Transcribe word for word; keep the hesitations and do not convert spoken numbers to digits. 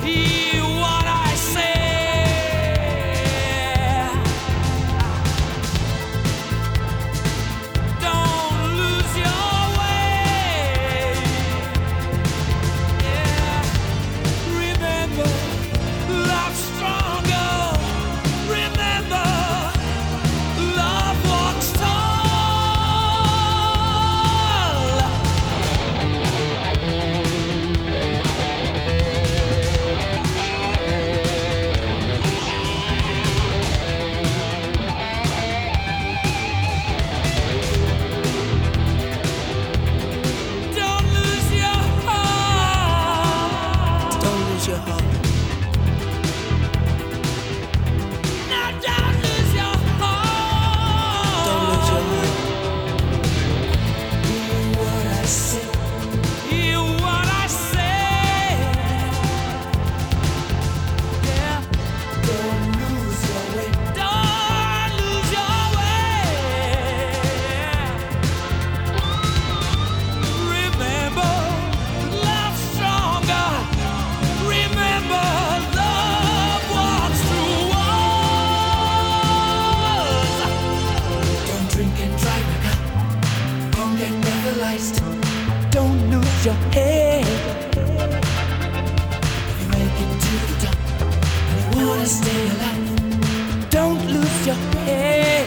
Hear what I say. Don't lose your way. Yeah. Remember, love's stronger. Remember, love walks tall. Don't lose your heart. Don't lose your heart. Now don't lose your heart. Don't lose your heart. Hear what I say. Hear what I say. Yeah. Don't lose your way. Don't lose your way. Remember, love's stronger. Remember, love walks through walls. Don't drink and drive a car. Don't get paralyzed. Don't lose your head. If you make it to the top and you wanna stay alive, don't lose your head.